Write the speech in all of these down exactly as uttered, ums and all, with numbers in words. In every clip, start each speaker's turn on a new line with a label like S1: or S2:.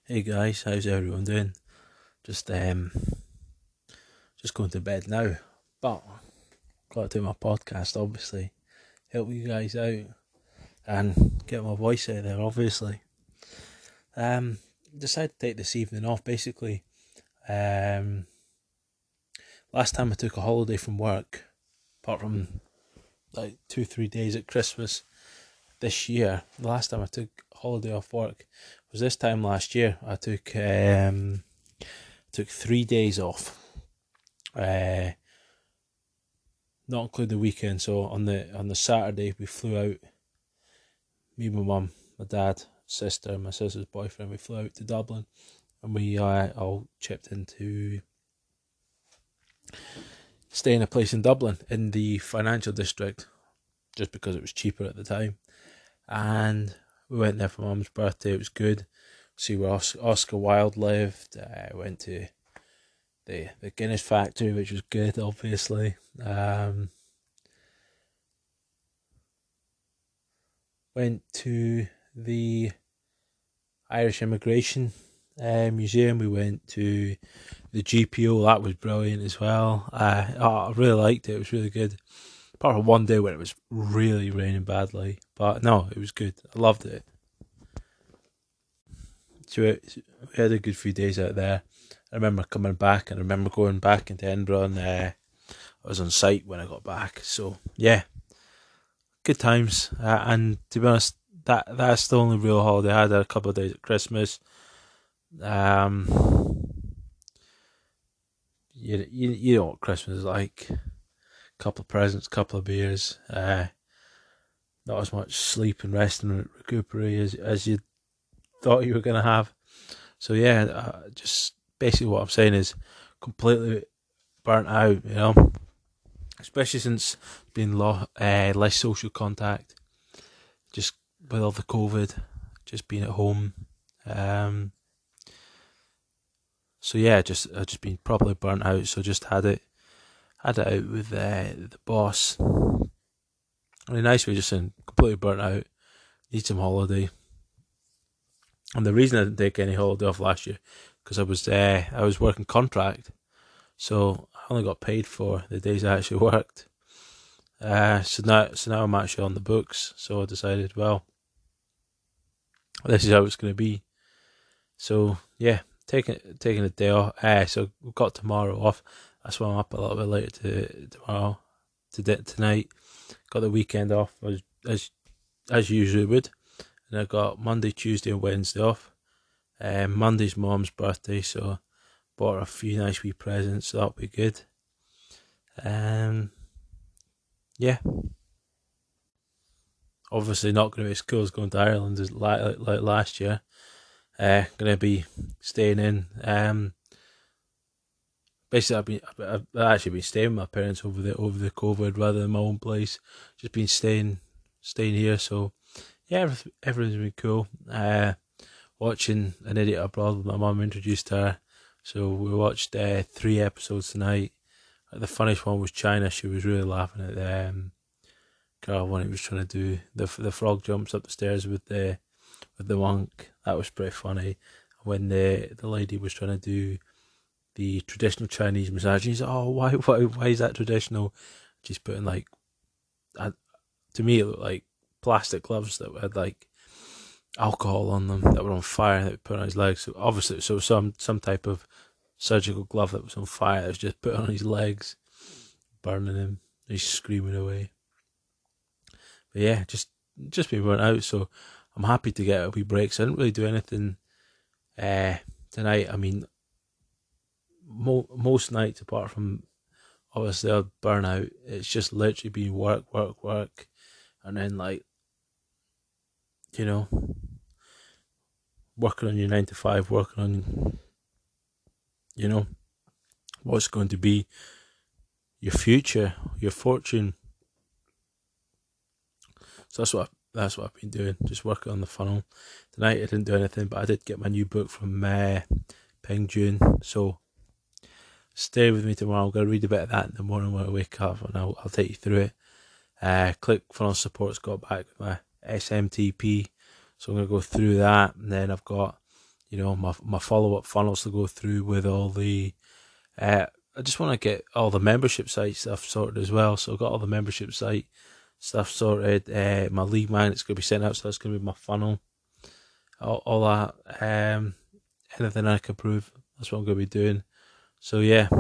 S1: Hey guys, how's everyone doing? Just um, just going to bed now, but got to do my podcast. Obviously, help you guys out and get my voice out there. Obviously, um, decided to take this evening off. Basically, um, last time I took a holiday from work, apart from like two three days at Christmas this year. The last time I took a holiday off work was this time last year. I took um, took three days off. Uh, not include the weekend. So on the on the Saturday we flew out. Me, my mum, my dad, sister, my sister's boyfriend. We flew out to Dublin, and we uh, all chipped into stay in a place in Dublin in the financial district, just because it was cheaper at the time. And we went there for mum's birthday. It was good. See where Oscar Wilde lived. I uh, went to the the Guinness factory, which was good, obviously. Um, went to the Irish Immigration uh, Museum. We went to the G P O. That was brilliant as well. Uh, oh, I really liked it. It was really good. Apart from one day where it was really raining badly, but no, it was good. I loved it. So we had a good few days out there. I remember coming back, and I remember going back into Edinburgh, and uh, I was on site when I got back. So yeah, good times. Uh, and to be honest, that that's the only real holiday I had. A couple of days at Christmas. Um, you you you know what Christmas is like. Couple of presents, couple of beers. Uh, not as much sleep and rest and recuperate as as you thought you were gonna have. So yeah, uh, just basically what I'm saying is completely burnt out. You know, especially since being lo- uh, less social contact, just with all the COVID, just being at home. Um, so yeah, just I've just been properly burnt out. So just had it had it out with uh, the boss. Really nice. We just in completely burnt out. Need some holiday. And the reason I didn't take any holiday off last year because I was uh, I was working contract, so I only got paid for the days I actually worked. Uh, so now so now I'm actually on the books. So I decided, well, this is how it's going to be. So yeah, taking taking a day off. Uh, so we've got tomorrow off. That's why I'm up a little bit later to tomorrow, to tonight. Got the weekend off as as as usually would, and I got Monday, Tuesday, and Wednesday off. Um, Monday's mom's birthday, so bought her a few nice wee presents. So that'll be good. Um, yeah, obviously not going to be at school. Going to Ireland as like, like last year. Uh, going to be staying in. Um, basically, I've been I've, I've actually been staying with my parents over the over the COVID rather than my own place. Just been staying staying here. So yeah, everything, everything's been cool. Uh, watching An Idiot Abroad with my mum, introduced her. So we watched uh, three episodes tonight. The funniest one was China. She was really laughing at the um, girl when he was trying to do the the frog jumps up the stairs with the with the monk. That was pretty funny. When the the lady was trying to do the traditional Chinese massage, he's like, oh, why why why is that traditional? She's putting like, uh, to me it looked like plastic gloves that had like alcohol on them that were on fire that put on his legs. So obviously, so some some type of surgical glove that was on fire that was just put on his legs, burning him. He's screaming away. But yeah, just just been burnt out. So I'm happy to get a wee break. So I didn't really do anything uh, tonight. I mean, mo- most nights apart from obviously a burnout, it's just literally been work, work, work, and then like, you know, working on your nine to five, working on, you know, what's going to be your future, your fortune. So that's what I, that's what I've been doing, just working on the funnel. Tonight I didn't do anything, but I did get my new book from uh, Peng Jun. So stay with me tomorrow. I'm going to read a bit of that in the morning when I wake up, and I'll, I'll take you through it. Uh, Click Funnel Support's got back with my S M T P, so I'm going to go through that, and then I've got you know, my my follow up funnels to go through with all the. Uh, I just want to get all the membership site stuff sorted as well. So I've got all the membership site stuff sorted. Uh, my league magnet's going to be sent out, so that's going to be my funnel. All, all that. Um, anything I can prove, that's what I'm going to be doing. So yeah,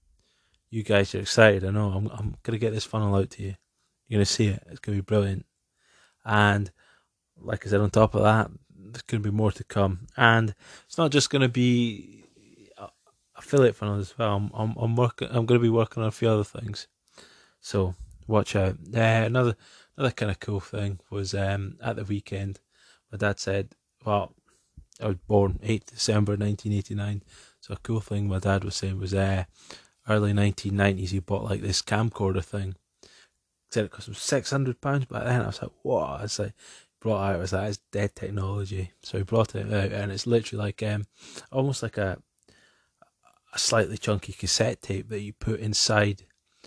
S1: you guys are excited. I know. I'm I'm going to get this funnel out to you. You're going to see it. It's going to be brilliant. And like I said, on top of that, there's going to be more to come. And it's not just going to be affiliate funnels as well. I'm, I'm, I'm working. I'm going to be working on a few other things. So watch out. Uh, another another kind of cool thing was um, at the weekend, my dad said, well, I was born eighth of December nineteen eighty-nine. So a cool thing my dad was saying was uh, early nineteen nineties he bought like this camcorder thing. Said it cost him six hundred pounds back then. I was like, what? I was like, brought out, I was like, it's dead technology. So he brought it out, and it's literally like um, almost like a a slightly chunky cassette tape that you put inside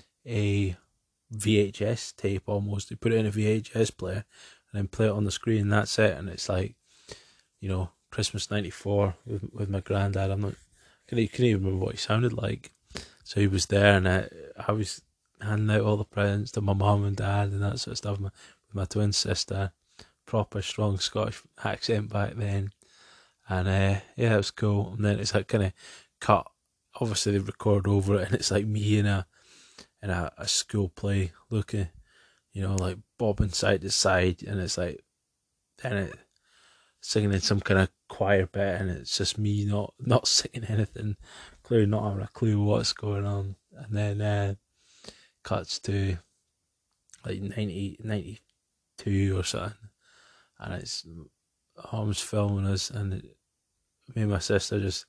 S1: a V H S tape almost. You put it in a V H S player and then play it on the screen, and that's it. And it's like, you know, Christmas ninety-four with, with my granddad. I'm not, I couldn't, couldn't even remember what he sounded like. So he was there, and I, I was handing out all the presents to my mum and dad and that sort of stuff. My, with my twin sister, proper strong Scottish accent back then. And uh, yeah, it was cool. And then it's like kind of cut. Obviously, they record over it, and it's like me in a in a, a school play, looking, you know, like bobbing side to side, and it's like, then it singing in some kind of choir bit, and it's just me not not singing anything, clearly not having a clue what's going on. And then uh, cuts to like ninety, ninety-two or something, and it's Mom's filming us, and it, me and my sister just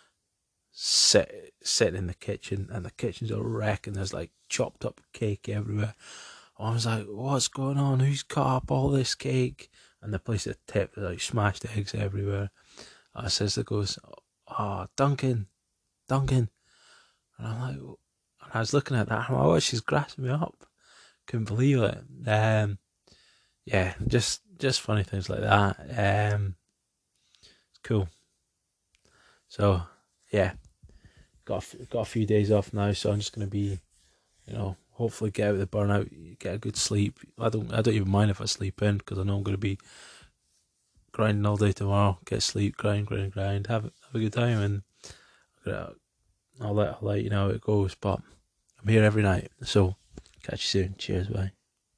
S1: sit sitting in the kitchen, and the kitchen's a wreck, and there's like chopped up cake everywhere. I was like, what's going on? Who's cut up all this cake? And the place is tipped, there's like smashed eggs everywhere. And my sister goes, oh, Duncan, Duncan. And I'm like, and I was looking at that, and I'm like, oh, she's grasping me up. Couldn't believe it. Um, yeah, just just funny things like that. Um, it's cool. So yeah, got a, got a few days off now, so I'm just gonna be, you know, hopefully get out of the burnout, get a good sleep. I don't I don't even mind if I sleep in, because I know I'm gonna be grinding all day tomorrow. Get sleep, grind, grind, grind. Have have a good time, and I'll let I'll let you know how it goes. But I'm here every night, so catch you soon. Cheers, bye.